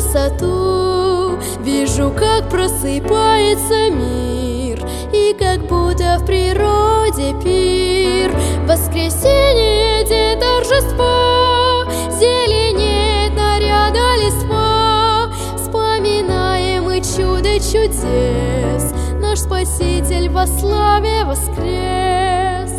красоту, вижу, как просыпается мир, и как будто в природе пир. Воскресенье, день торжества, зеленеет наряда листва. Вспоминаем мы чудо чудес, наш Спаситель во славе воскрес.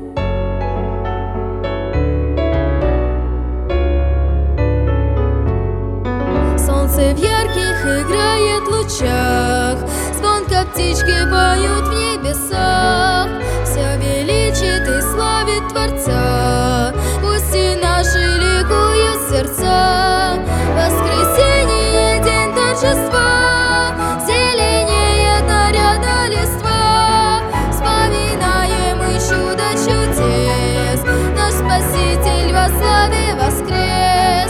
Солнце в ярких играет лучах, звонко птички поют в небесах. Все величит и славит Творца, пусть и наши ликуют сердца. Воскресенье, день торжества, зеленеет наряда листва. Вспоминаем мы чудо чудес, наш Спаситель во славе воскрес.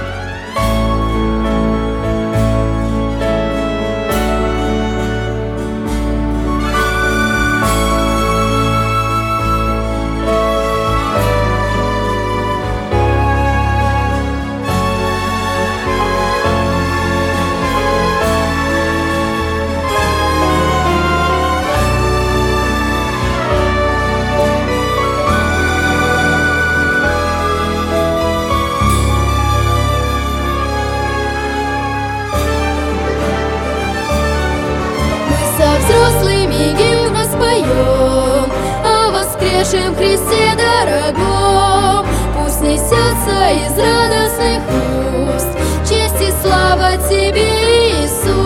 Взрослыми гимн воспоем о воскресшем Христе дорогом. Пусть несется из радостных уст честь и слава Тебе, Иисус.